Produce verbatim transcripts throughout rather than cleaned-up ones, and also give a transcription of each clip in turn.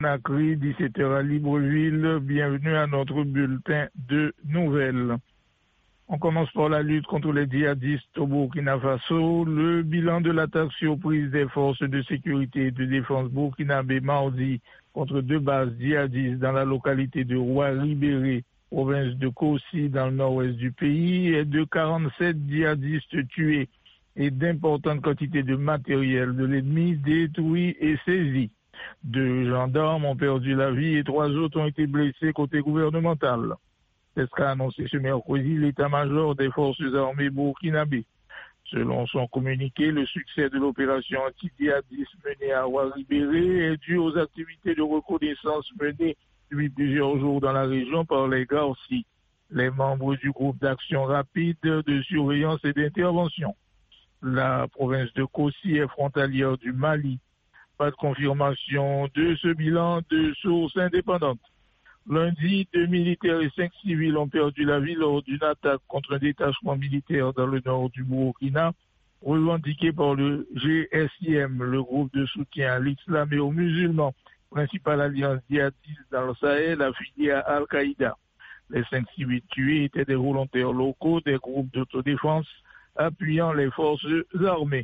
Nacri, dix-sept heures à Libreville. Bienvenue à notre bulletin de nouvelles. On commence par la lutte contre les djihadistes au Burkina Faso. Le bilan de l'attaque surprise des forces de sécurité et de défense burkinabé mardi contre deux bases djihadistes dans la localité de Ouaribéré, province de Kossi, dans le nord-ouest du pays, est de quarante-sept djihadistes tués et d'importantes quantités de matériel de l'ennemi détruits et saisis. Deux gendarmes ont perdu la vie et trois autres ont été blessés côté gouvernemental. C'est ce qu'a annoncé ce mercredi l'état-major des forces armées burkinabé. Selon son communiqué, le succès de l'opération anti-djihadiste menée à Ouaribéré est dû aux activités de reconnaissance menées depuis plusieurs jours dans la région par les Garci, les membres du groupe d'action rapide de surveillance et d'intervention. La province de Kossi est frontalière du Mali. Pas de confirmation de ce bilan de sources indépendantes. Lundi, deux militaires et cinq civils ont perdu la vie lors d'une attaque contre un détachement militaire dans le nord du Burkina, revendiqué par le G S I M, le groupe de soutien à l'islam et aux musulmans, principale alliance djihadiste dans le Sahel, affiliée à Al-Qaïda. Les cinq civils tués étaient des volontaires locaux des groupes d'autodéfense appuyant les forces armées.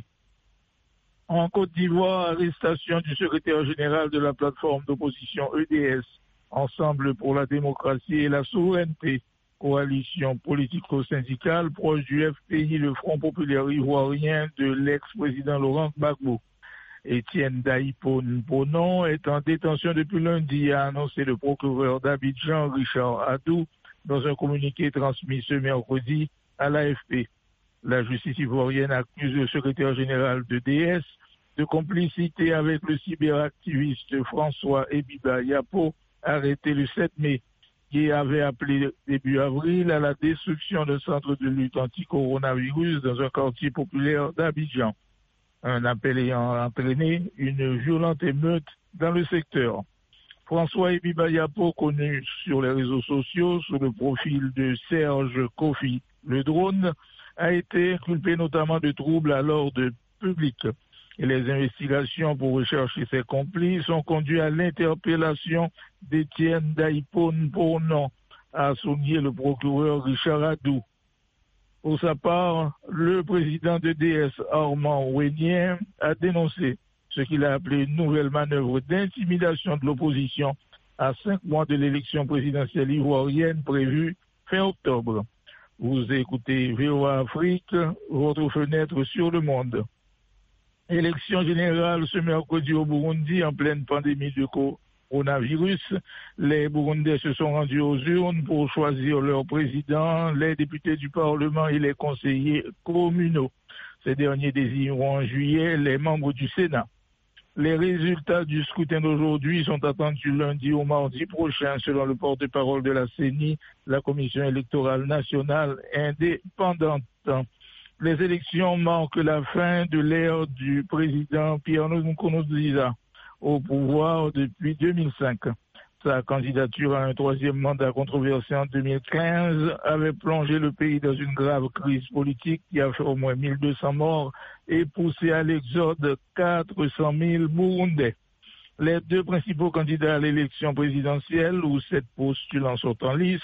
En Côte d'Ivoire, arrestation du secrétaire général de la plateforme d'opposition E D S, Ensemble pour la démocratie et la souveraineté, coalition politico-syndicale proche du F P I, le Front populaire ivoirien de l'ex-président Laurent Gbagbo. Étienne Daïpone Bonon est en détention depuis lundi, a annoncé le procureur d'Abidjan, Richard Adou, dans un communiqué transmis ce mercredi à l'A F P. La justice ivoirienne accuse le secrétaire général de D S de complicité avec le cyberactiviste François Ebiba Yapo, arrêté le sept mai, qui avait appelé début avril à la destruction d'un centre de lutte anti-coronavirus dans un quartier populaire d'Abidjan. Un appel ayant entraîné une violente émeute dans le secteur. François Ebiba Yapo, connu sur les réseaux sociaux sous le profil de Serge Kofi, le drone, a été inculpé notamment de troubles à l'ordre public. Et les investigations pour rechercher ses complices ont conduit à l'interpellation d'Étienne Daïpone Bonon, a souligné le procureur Richard Adou. Pour sa part, le président de D S, Armand Ouénien, a dénoncé ce qu'il a appelé une nouvelle manœuvre d'intimidation de l'opposition à cinq mois de l'élection présidentielle ivoirienne prévue fin octobre. Vous écoutez V O A Afrique, votre fenêtre sur le monde. Élection générale ce mercredi au Burundi en pleine pandémie de coronavirus. Les Burundais se sont rendus aux urnes pour choisir leur président, les députés du Parlement et les conseillers communaux. Ces derniers désigneront en juillet les membres du Sénat. Les résultats du scrutin d'aujourd'hui sont attendus lundi au mardi prochain, selon le porte-parole de la C E N I, la Commission électorale nationale indépendante. Les élections marquent la fin de l'ère du président Pierre Nkurunziza au pouvoir depuis deux mille cinq. Sa candidature à un troisième mandat controversé en deux mille quinze avait plongé le pays dans une grave crise politique qui a fait au moins mille deux cents morts et poussé à l'exode quatre cent mille Burundais. Les deux principaux candidats à l'élection présidentielle, où sept postulants sont en lice,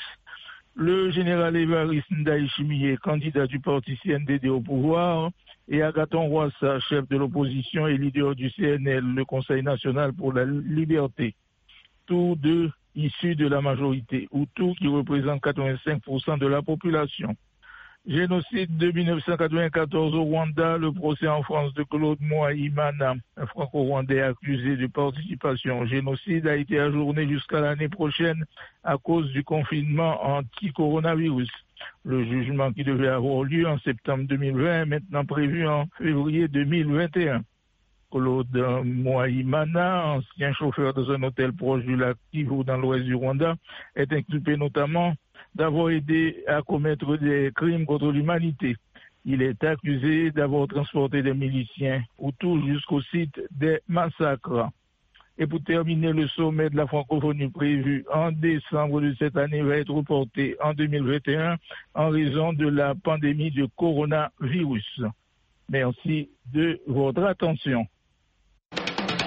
le général Évariste Ndayishimiye, candidat du parti C N D D au pouvoir, et Agathon Rwasa, chef de l'opposition et leader du C N L, le Conseil national pour la liberté. Tous deux issus de la majorité Hutu qui représente quatre-vingt-cinq pour cent de la population. Génocide de mille neuf cent quatre-vingt-quatorze au Rwanda, le procès en France de Claude Moaïmana, un franco-rwandais accusé de participation au génocide, a été ajourné jusqu'à l'année prochaine à cause du confinement anti-coronavirus. Le jugement qui devait avoir lieu en septembre deux mille vingt est maintenant prévu en février deux mille vingt et un. Claude Moaïmana, ancien chauffeur dans un hôtel proche du lac Kivu dans l'ouest du Rwanda, est inculpé notamment d'avoir aidé à commettre des crimes contre l'humanité. Il est accusé d'avoir transporté des miliciens Hutus jusqu'au site des massacres. Et pour terminer, le sommet de la francophonie prévu en décembre de cette année va être reporté en deux mille vingt et un en raison de la pandémie de coronavirus. Merci de votre attention.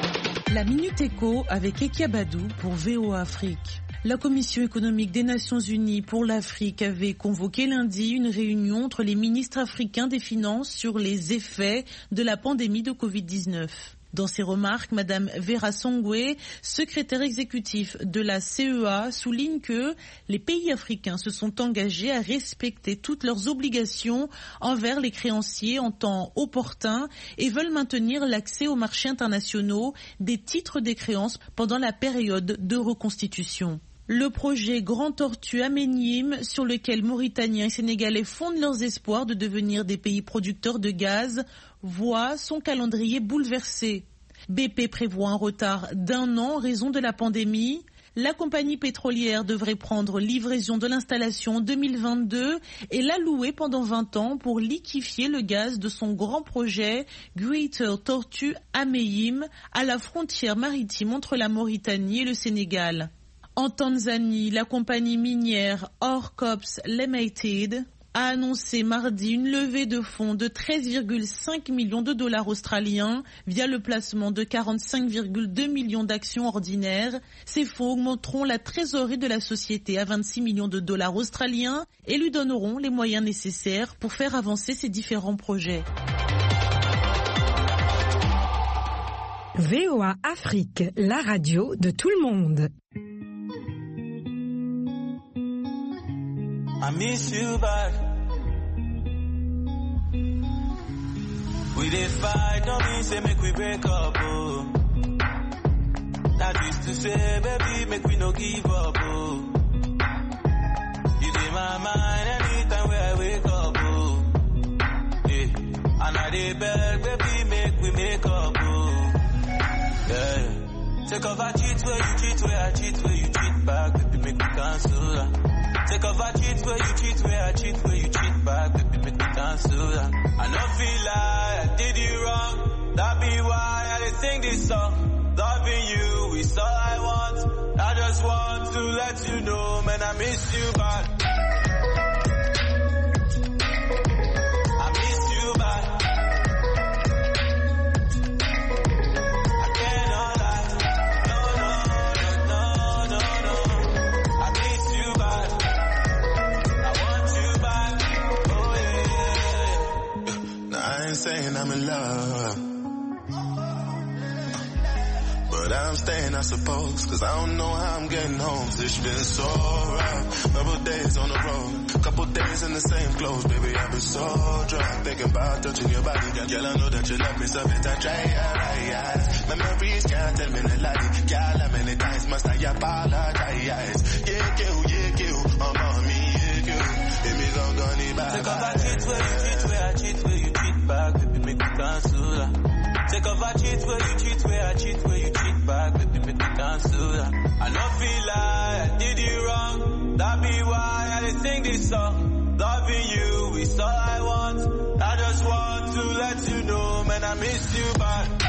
La Minute Éco avec Ekia Badou pour V O A Afrique. La Commission économique des Nations Unies pour l'Afrique avait convoqué lundi une réunion entre les ministres africains des Finances sur les effets de la pandémie de covid dix-neuf. Dans ses remarques, Madame Vera Songwe, secrétaire exécutif de la C E A, souligne que les pays africains se sont engagés à respecter toutes leurs obligations envers les créanciers en temps opportun et veulent maintenir l'accès aux marchés internationaux des titres des créances pendant la période de reconstitution. Le projet Grand Tortue Améniem, sur lequel Mauritaniens et Sénégalais fondent leurs espoirs de devenir des pays producteurs de gaz, voit son calendrier bouleversé. B P prévoit un retard d'un an en raison de la pandémie. La compagnie pétrolière devrait prendre livraison de l'installation en deux mille vingt-deux et la louer pendant vingt ans pour liquéfier le gaz de son grand projet Greater Tortue Améniem à la frontière maritime entre la Mauritanie et le Sénégal. En Tanzanie, la compagnie minière Orcops Limited a annoncé mardi une levée de fonds de treize virgule cinq millions de dollars australiens via le placement de quarante-cinq virgule deux millions d'actions ordinaires. Ces fonds augmenteront la trésorerie de la société à vingt-six millions de dollars australiens et lui donneront les moyens nécessaires pour faire avancer ses différents projets. V O A Afrique, la radio de tout le monde. I miss you bad. We dey fight, don't mean say make we break up, oh. That used to say, baby, make we no give up, oh. You dey my mind anytime where I wake up, oh. Yeah, and I dey beg, baby, make we make up, oh. Yeah. Take off I cheat where you cheat, where I cheat, where you cheat back, baby, make me cancel that. Take off I cheat where you cheat, where I cheat, where you cheat back, baby, make me cancel that. I no feel like I did you wrong, that be why I did sing this song. Loving you is all I want, I just want to let you know, man, I miss you bad. I miss you bad. Saying I'm in love, but I'm staying I suppose, cause I don't know how I'm getting home. It's been so rough, couple days on the road, couple days in the same clothes, baby I've been so drunk, thinking about touching your body, girl I know that you love me, so it's a try your eyes, memories can't tell me the lie, girl how many times must I apologize, yeah you, yeah you, I'm on me, yeah you, baby don't go need back. Take off I cheat where you cheat, where I cheat, where you cheat back, baby make me cancel that. Take off I cheat where you cheat, where I cheat, where you cheat back, baby make me cancel that. I don't feel like I did you wrong, that be why I did sing this song. Loving you is all I want, I just want to let you know, man, I miss you bad.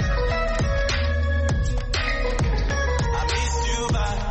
I miss you bad.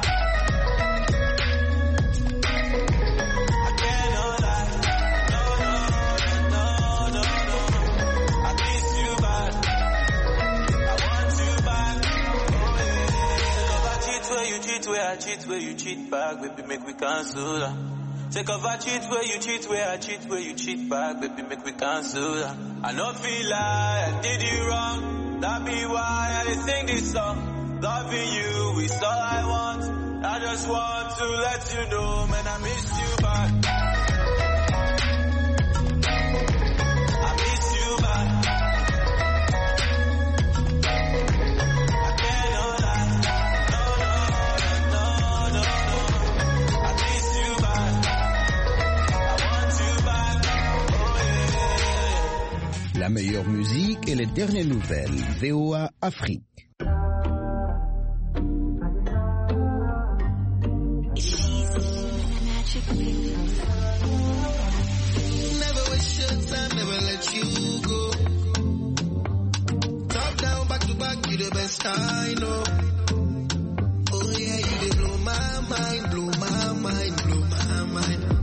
Where I cheat, where you cheat back, baby, make we cancel that. Take off I cheat, where you cheat, where I cheat, where you cheat back, baby, make we cancel that. I don't feel like I did you wrong, that be why I did sing this song. Loving you is all I want, I just want to let you know, man, I miss you back. I miss you back. La meilleure musique et les dernières nouvelles. V O A Afrique. Never waste your time, never let you go. Top down, back to back, you the best I know. Oh yeah, you did blow my mind, blow my mind, blow my mind.